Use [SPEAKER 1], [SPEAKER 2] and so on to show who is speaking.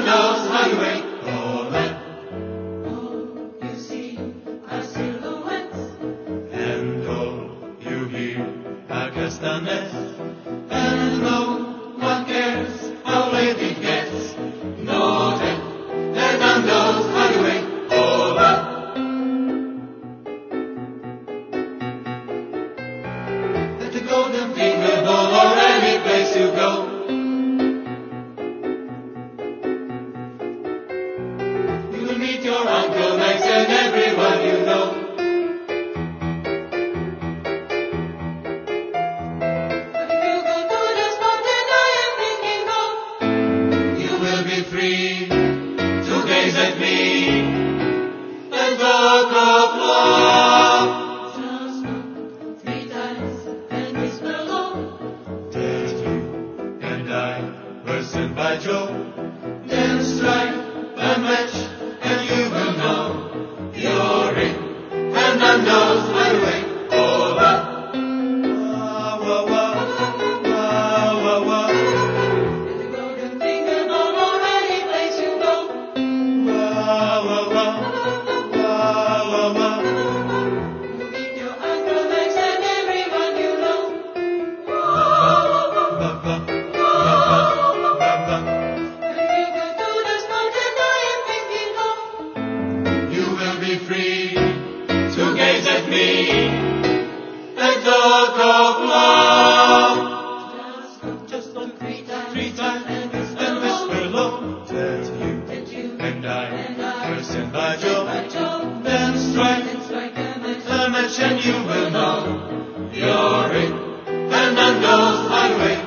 [SPEAKER 1] Fernando's highway.
[SPEAKER 2] All you see are silhouettes,
[SPEAKER 1] And all you hear are castanets. And no one cares how late it gets. Norte Fernando's highway. At the Golden Finger Bowl or any place you go, you will meet your Uncle Max and everyone you know.
[SPEAKER 2] but if you go to the spot that I am thinking of,
[SPEAKER 1] You will be free to gaze at me and talk of love.
[SPEAKER 2] just knock 3 times and whisper low.
[SPEAKER 1] That you and I were sent by Joe. Then strike a match and you will know you're in Fernando's highway. Wah, wah, wah, wah, wah, wah.
[SPEAKER 2] At the Golden Finger Bowl or any place you go,
[SPEAKER 1] Wah, wah, wah, wah, wah, wah.
[SPEAKER 2] you meet your Uncle Max and everyone you know.
[SPEAKER 1] Ba, ba, ba, ba, ba.
[SPEAKER 2] But if you go to the spot that I am thinking of,
[SPEAKER 1] You will be free to gaze at me and talk of love.
[SPEAKER 2] just knock 3 times
[SPEAKER 1] 3 times
[SPEAKER 2] and
[SPEAKER 1] and whisper low that you
[SPEAKER 2] that you
[SPEAKER 1] and I
[SPEAKER 2] and I
[SPEAKER 1] were sent by Joe.
[SPEAKER 2] by Joe,
[SPEAKER 1] Then strike
[SPEAKER 2] and strike
[SPEAKER 1] a match and you will know you're in Fernando's highway.